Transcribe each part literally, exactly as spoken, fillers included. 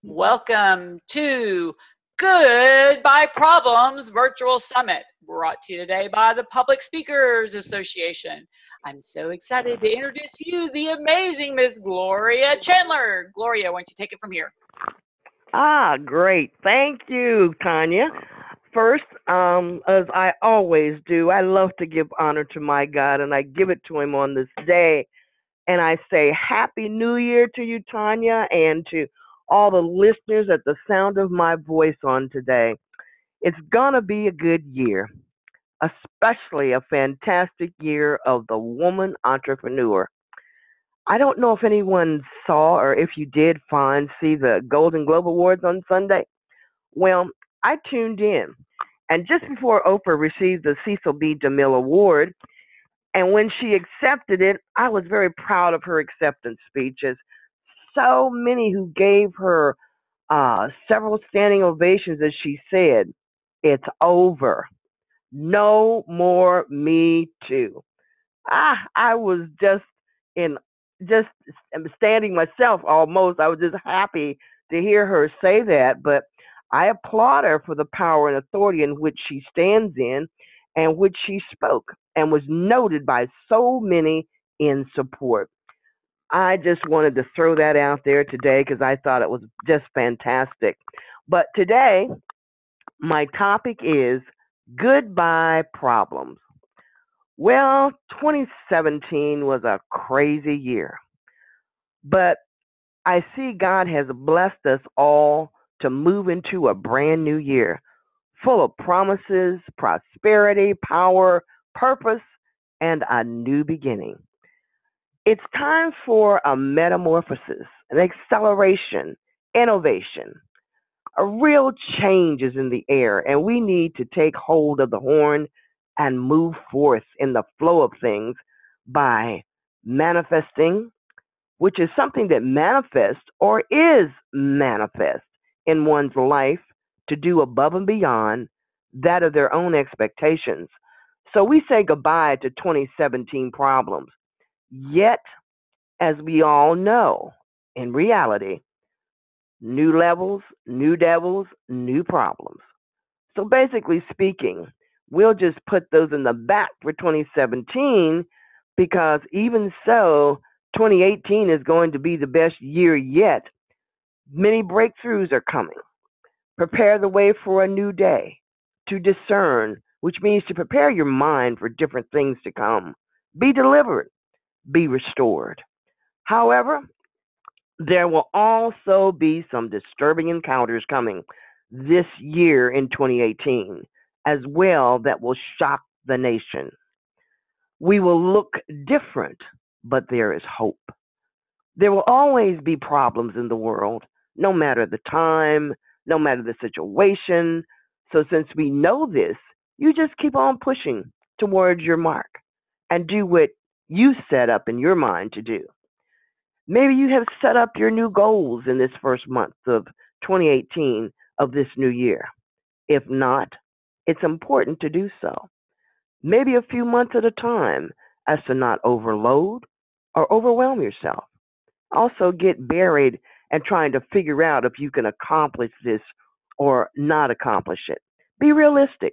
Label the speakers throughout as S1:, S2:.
S1: Welcome to Goodbye Problems Virtual Summit, brought to you today by the Public Speakers Association. I'm so excited to introduce to you the amazing Miss Gloria Chandler. Gloria, why don't you take it from here?
S2: Ah, great. Thank you, Tanya. First, um, as I always do, I love to give honor to my God, and I give it to Him on this day. And I say Happy New Year to you, Tanya, and to all the listeners at the sound of my voice on today. It's going to be a good year, especially a fantastic year of the woman entrepreneur. I don't know if anyone saw or if you did find see the Golden Globe Awards on Sunday. Well, I tuned in, and just before Oprah received the Cecil B. DeMille Award, and when she accepted it, I was very proud of her acceptance speeches. So many who gave her uh, several standing ovations as she said, "It's over. No more Me Too." Ah, I was just in, just standing myself almost. I was just happy to hear her say that, but I applaud her for the power and authority in which she stands in and which she spoke and was noted by so many in support. I just wanted to throw that out there today because I thought it was just fantastic. But today, my topic is goodbye problems. Well, twenty seventeen was a crazy year, but I see God has blessed us all to move into a brand new year full of promises, prosperity, power, purpose, and a new beginning. It's time for a metamorphosis, an acceleration, innovation. A real change is in the air, and we need to take hold of the horn and move forth in the flow of things by manifesting, which is something that manifests or is manifest in one's life to do above and beyond that of their own expectations. So we say goodbye to twenty seventeen problems. Yet, as we all know, in reality, new levels, new devils, new problems. So basically speaking, we'll just put those in the back for twenty seventeen because even so, twenty eighteen is going to be the best year yet. Many breakthroughs are coming. Prepare the way for a new day to discern, which means to prepare your mind for different things to come. Be delivered, be restored. However, there will also be some disturbing encounters coming this year in twenty eighteen as well that will shock the nation. We will look different, but there is hope. There will always be problems in the world, no matter the time, no matter the situation. So, since we know this, you just keep on pushing towards your mark and do what you set up in your mind to do. Maybe you have set up your new goals in this first month of twenty eighteen of this new year. If not, it's important to do so. Maybe a few months at a time as to not overload or overwhelm yourself. Also, get buried and trying to figure out if you can accomplish this or not accomplish it. Be realistic.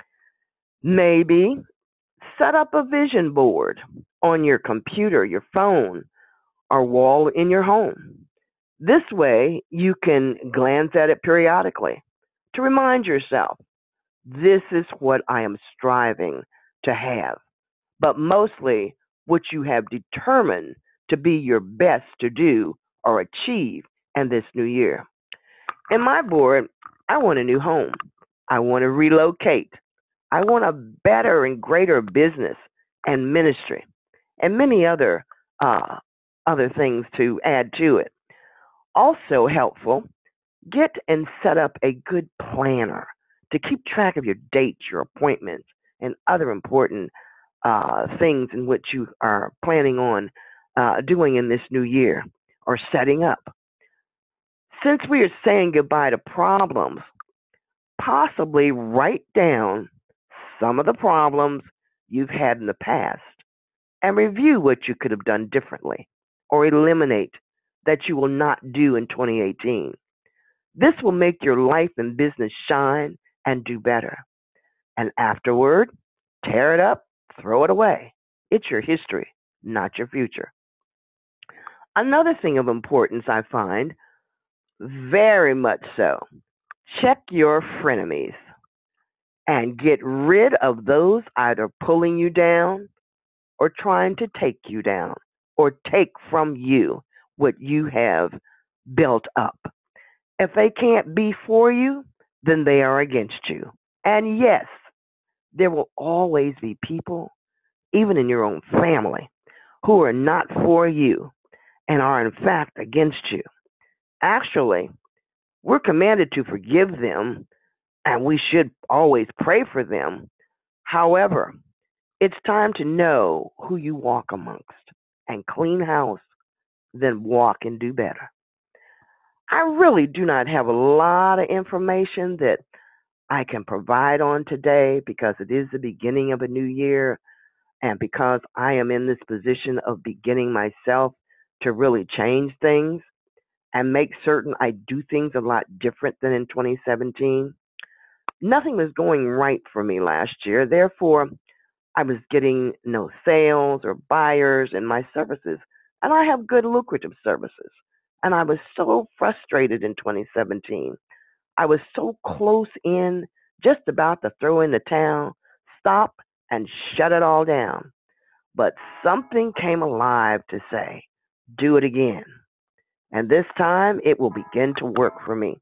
S2: Maybe set up a vision board on your computer, your phone, or wall in your home. This way, you can glance at it periodically to remind yourself this is what I am striving to have, but mostly what you have determined to be your best to do or achieve in this new year. In my board, I want a new home. I want to relocate. I want a better and greater business and ministry and many other uh, other things to add to it. Also helpful, get and set up a good planner to keep track of your dates, your appointments, and other important uh, things in which you are planning on uh, doing in this new year or setting up. Since we are saying goodbye to problems, possibly write down some of the problems you've had in the past and review what you could have done differently or eliminate that you will not do in twenty eighteen. This will make your life and business shine and do better. And afterward, tear it up, throw it away. It's your history, not your future. Another thing of importance I find, very much so, check your frenemies and get rid of those either pulling you down or trying to take you down or take from you what you have built up. If they can't be for you, then they are against you. And yes, there will always be people, even in your own family, who are not for you and are in fact against you. Actually, we're commanded to forgive them and we should always pray for them. However, it's time to know who you walk amongst and clean house, then walk and do better. I really do not have a lot of information that I can provide on today because it is the beginning of a new year and because I am in this position of beginning myself to really change things and make certain I do things a lot different than in twenty seventeen. Nothing was going right for me last year. Therefore, I was getting no sales or buyers in my services, and I have good lucrative services. And I was so frustrated in twenty seventeen. I was so close in, just about to throw in the towel, stop, and shut it all down. But something came alive to say, do it again. And this time it will begin to work for me.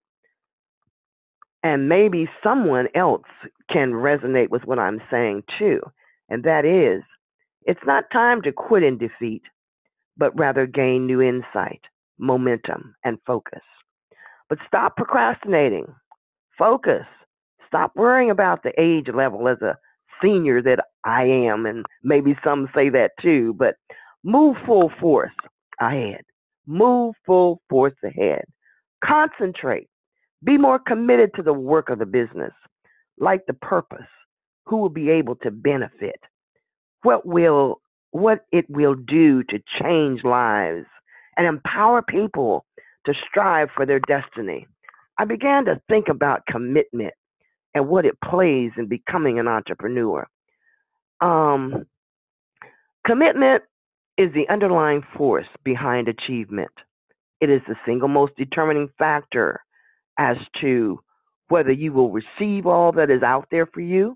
S2: And maybe someone else can resonate with what I'm saying too. And that is, it's not time to quit in defeat, but rather gain new insight, momentum, and focus. But stop procrastinating. Focus. Stop worrying about the age level as a senior that I am, and maybe some say that too, but move full force ahead. Move full force ahead. Concentrate. Be more committed to the work of the business, like the purpose, who will be able to benefit, what will what it will do to change lives and empower people to strive for their destiny. I began to think about commitment and what it plays in becoming an entrepreneur. Um, Commitment is the underlying force behind achievement. It is the single most determining factor as to whether you will receive all that is out there for you,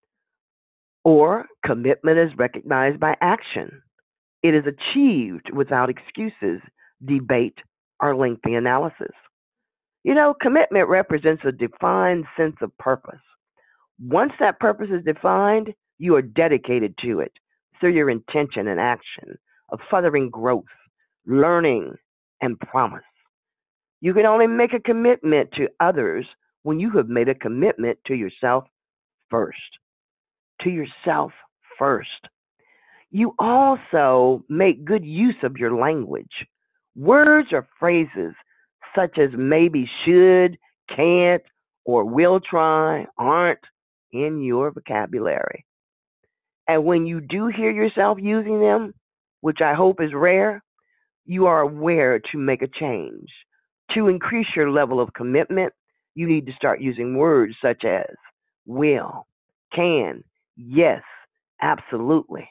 S2: or commitment is recognized by action. It is achieved without excuses, debate, or lengthy analysis. You know, commitment represents a defined sense of purpose. Once that purpose is defined, you are dedicated to it through your intention and action of furthering growth, learning, and promise. You can only make a commitment to others when you have made a commitment to yourself first. To yourself first. You also make good use of your language. Words or phrases such as maybe, should, can't, or will try aren't in your vocabulary. And when you do hear yourself using them, which I hope is rare, you are aware to make a change. To increase your level of commitment, you need to start using words such as will, can, yes, absolutely.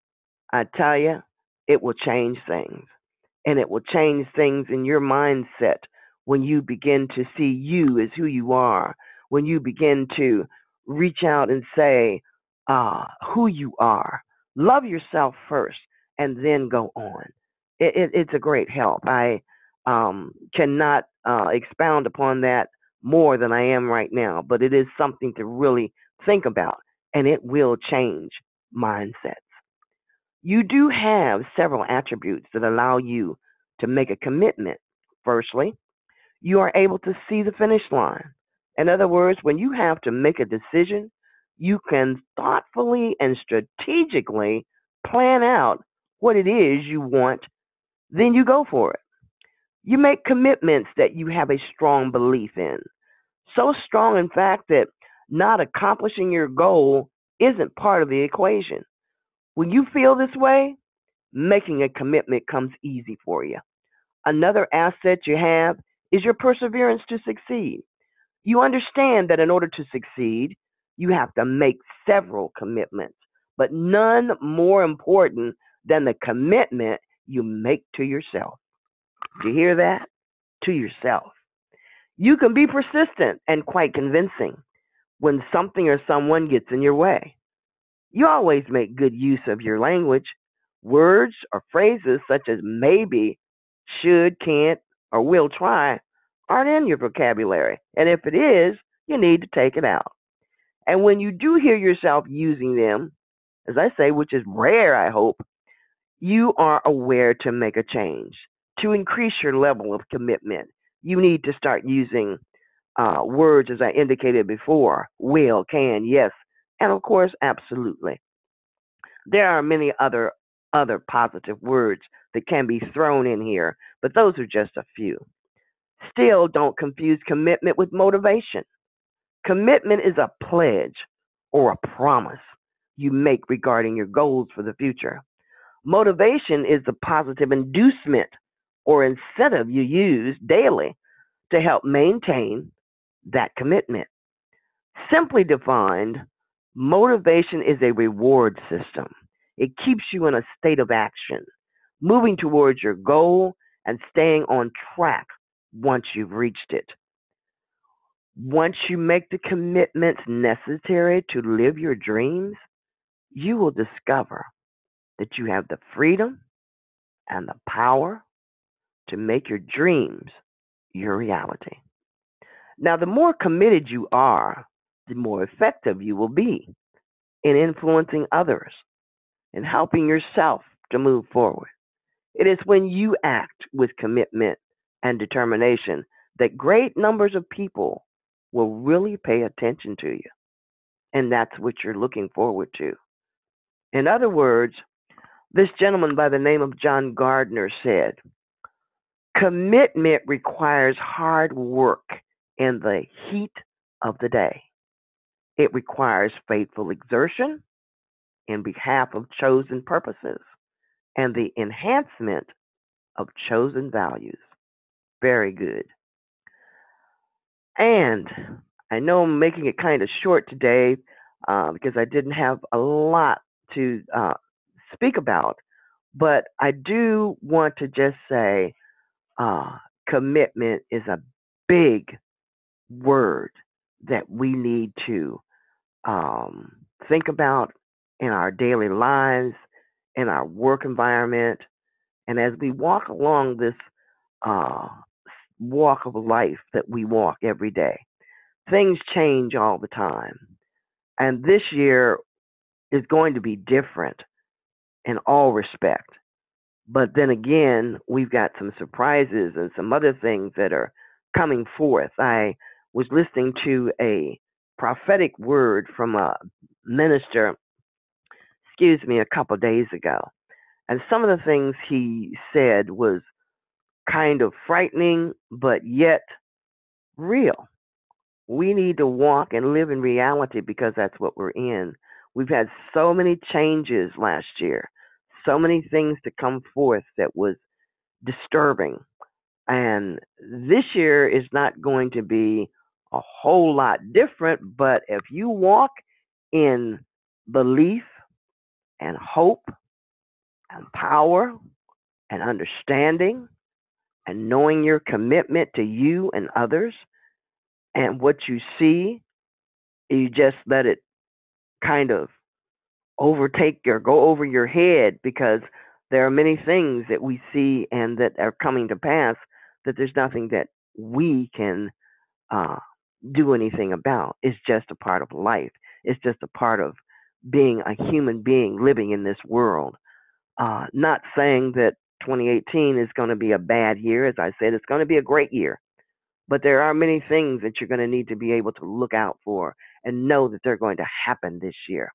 S2: I tell you, it will change things. And it will change things in your mindset when you begin to see you as who you are, when you begin to reach out and say uh, who you are. Love yourself first and then go on. It, it, it's a great help. I um, cannot uh, expound upon that more than I am right now, but it is something to really think about, and it will change mindsets. You do have several attributes that allow you to make a commitment. Firstly, you are able to see the finish line. In other words, when you have to make a decision, you can thoughtfully and strategically plan out what it is you want, then you go for it. You make commitments that you have a strong belief in. So strong, in fact, that not accomplishing your goal isn't part of the equation. When you feel this way, making a commitment comes easy for you. Another asset you have is your perseverance to succeed. You understand that in order to succeed, you have to make several commitments, but none more important than the commitment you make to yourself. Do you hear that? To yourself. You can be persistent and quite convincing when something or someone gets in your way. You always make good use of your language. Words or phrases such as maybe, should, can't, or will try aren't in your vocabulary. And if it is, you need to take it out. And when you do hear yourself using them, as I say, which is rare, I hope, you are aware to make a change. To increase your level of commitment, you need to start using uh, words, as I indicated before: will, can, yes, and of course, absolutely. There are many other other positive words that can be thrown in here, but those are just a few. Still, don't confuse commitment with motivation. Commitment is a pledge or a promise you make regarding your goals for the future. Motivation is the positive inducement or incentive you use daily to help maintain that commitment. Simply defined, motivation is a reward system. It keeps you in a state of action, moving towards your goal and staying on track once you've reached it. Once you make the commitments necessary to live your dreams, you will discover that you have the freedom and the power to make your dreams your reality. Now, the more committed you are, the more effective you will be in influencing others and helping yourself to move forward. It is when you act with commitment and determination that great numbers of people will really pay attention to you. And that's what you're looking forward to. In other words, this gentleman by the name of John Gardner said, commitment requires hard work in the heat of the day. It requires faithful exertion in behalf of chosen purposes and the enhancement of chosen values. Very good. And I know I'm making it kind of short today uh, because I didn't have a lot to uh, speak about, but I do want to just say uh, commitment is a big word that we need to um, think about in our daily lives, in our work environment, and as we walk along this uh, walk of life that we walk every day. Things change all the time. And this year is going to be different in all respect. But then again, we've got some surprises and some other things that are coming forth. I was listening to a prophetic word from a minister, excuse me, a couple of days ago. And some of the things he said was kind of frightening, but yet real. We need to walk and live in reality because that's what we're in. We've had so many changes last year, so many things to come forth that was disturbing. And this year is not going to be a whole lot different, but if you walk in belief and hope and power and understanding and knowing your commitment to you and others and what you see, you just let it kind of overtake or go over your head because there are many things that we see and that are coming to pass that there's nothing that we can uh, do anything about. It's just a part of life. It's just a part of being a human being living in this world. Uh, not saying that twenty eighteen is going to be a bad year. As I said, it's going to be a great year. But there are many things that you're going to need to be able to look out for and know that they're going to happen this year.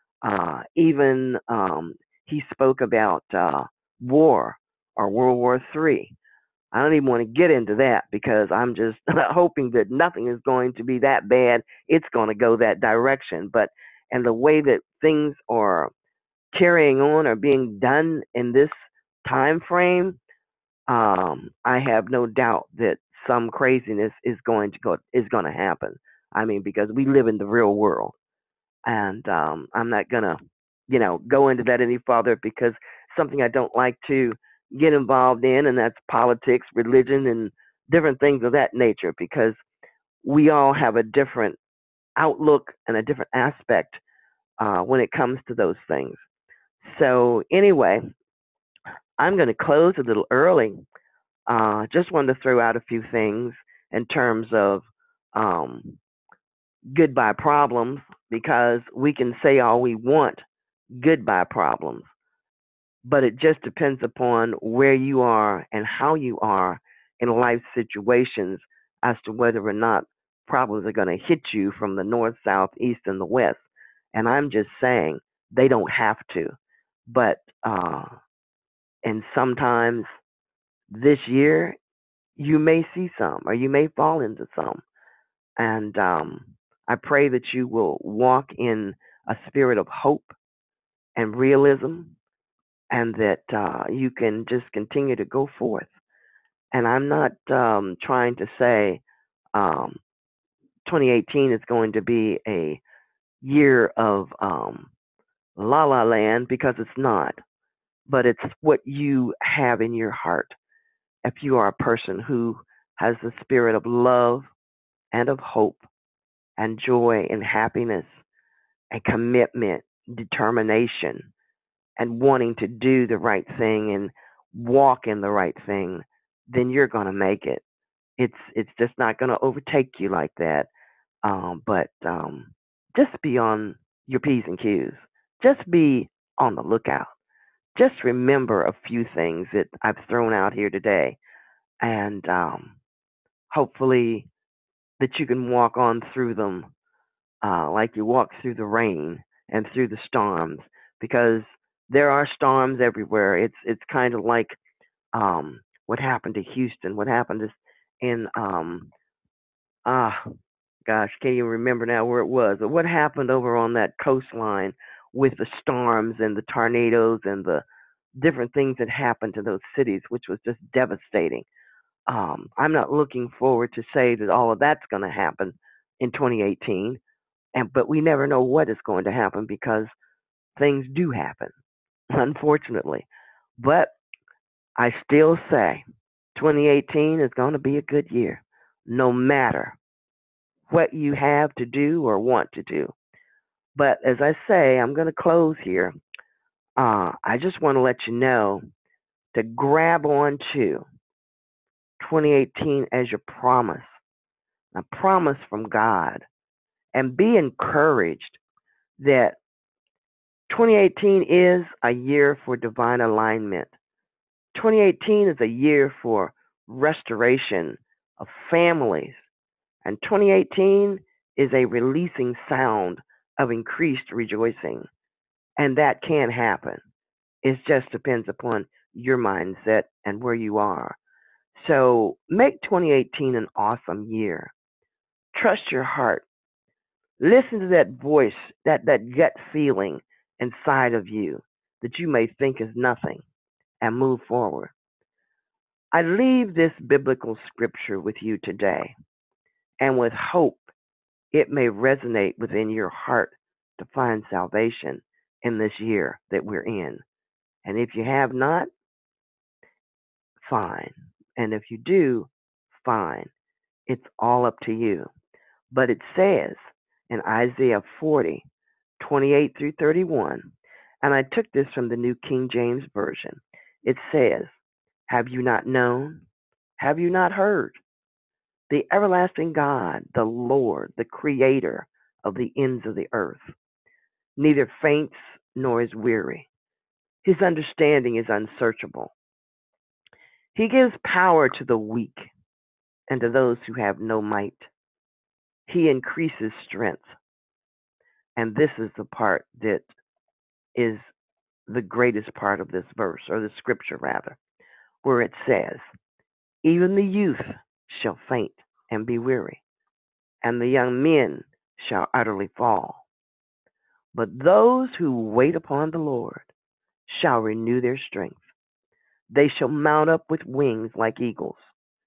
S2: Uh, even um, he spoke about uh, war or World War Three. I don't even want to get into that because I'm just hoping that nothing is going to be that bad. It's going to go that direction. But and the way that things are carrying on or being done in this time frame, um, I have no doubt that some craziness is going to go is going to happen. I mean, because we live in the real world, and um, I'm not gonna, you know, go into that any further because something I don't like to get involved in, and that's politics, religion, and different things of that nature. Because we all have a different outlook and a different aspect uh, when it comes to those things. So anyway, I'm going to close a little early. Uh, just wanted to throw out a few things in terms of um, goodbye problems because we can say all we want goodbye problems, but it just depends upon where you are and how you are in life situations as to whether or not problems are going to hit you from the north, south, east, and the west. And I'm just saying they don't have to, but uh, and sometimes this year you may see some or you may fall into some. And um, I pray that you will walk in a spirit of hope and realism and that uh, you can just continue to go forth. And I'm not um, trying to say um, twenty eighteen is going to be a year of um, la la land because it's not, but it's what you have in your heart. If you are a person who has the spirit of love and of hope and joy and happiness and commitment, determination, and wanting to do the right thing and walk in the right thing, then you're going to make it. It's it's just not going to overtake you like that. Um, but um, just be on your p's and q's. Just be on the lookout. Just remember a few things that I've thrown out here today, and um, hopefully that you can walk on through them uh, like you walk through the rain and through the storms, because there are storms everywhere. It's it's kind of like um, what happened to Houston, what happened to in um, ah gosh, can't even remember now where it was, but what happened over on that coastline with the storms and the tornadoes and the different things that happened to those cities, which was just devastating. Um, I'm not looking forward to say that all of that's going to happen in twenty eighteen, and but we never know what is going to happen because things do happen, unfortunately. But I still say twenty eighteen is going to be a good year, no matter what you have to do or want to do. But as I say, I'm going to close here. Uh, I just want to let you know to grab on to twenty eighteen as your promise, a promise from God, and be encouraged that twenty eighteen is a year for divine alignment. twenty eighteen is a year for restoration of families, and twenty eighteen is a releasing sound of increased rejoicing. And that can happen. It just depends upon your mindset and where you are. So make twenty eighteen an awesome year. Trust your heart. Listen to that voice, that, that gut feeling inside of you that you may think is nothing, and move forward. I leave this biblical scripture with you today, and with hope it may resonate within your heart to find salvation in this year that we're in. And if you have not, fine. And if you do, fine. It's all up to you. But it says in Isaiah forty, twenty-eight through thirty-one, and I took this from the New King James Version. It says, have you not known? Have you not heard? The everlasting God, the Lord, the creator of the ends of the earth, neither faints nor is weary. His understanding is unsearchable. He gives power to the weak and to those who have no might. He increases strength. And this is the part that is the greatest part of this verse, or the scripture rather, where it says, even the youth shall faint and be weary, and the young men shall utterly fall. But those who wait upon the Lord shall renew their strength. They shall mount up with wings like eagles.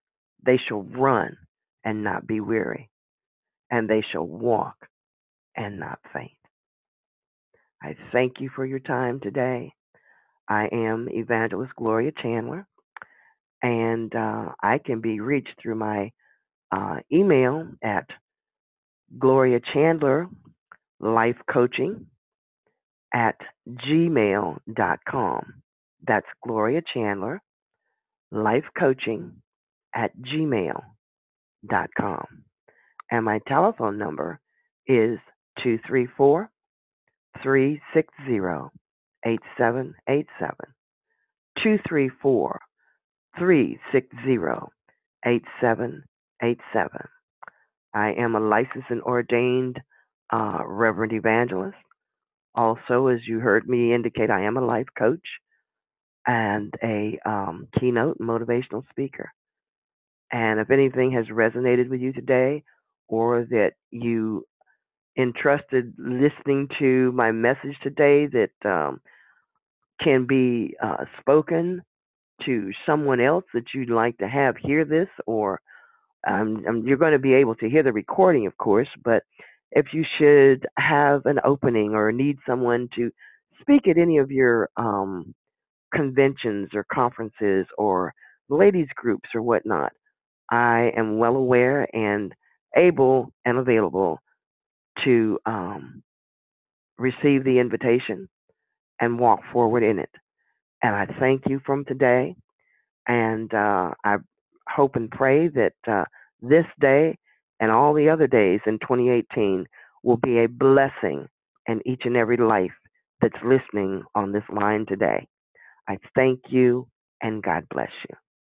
S2: They shall run and not be weary, and they shall walk and not faint. I thank you for your time today. I am Evangelist Gloria Chandler, and uh, I can be reached through my uh, email at Gloria Chandler Life Coaching at gmail dot com. That's Gloria Chandler Life Coaching at gmail dot com. And my telephone number is two three four, three six zero, eight seven eight seven. two three four, three six zero, eight seven eight seven. I am a licensed and ordained uh, Reverend Evangelist. Also, as you heard me indicate, I am a life coach and a um, keynote motivational speaker. And if anything has resonated with you today, or that you entrusted listening to my message today that um, can be uh, spoken to someone else that you'd like to have hear this, or um, um, you're going to be able to hear the recording, of course, but if you should have an opening or need someone to speak at any of your um, conventions or conferences or ladies groups or whatnot, I am well aware and able and available to um, receive the invitation and walk forward in it. And I thank you from today. And uh, I hope and pray that uh, this day and all the other days in twenty eighteen will be a blessing in each and every life that's listening on this line today. I thank you and God bless you.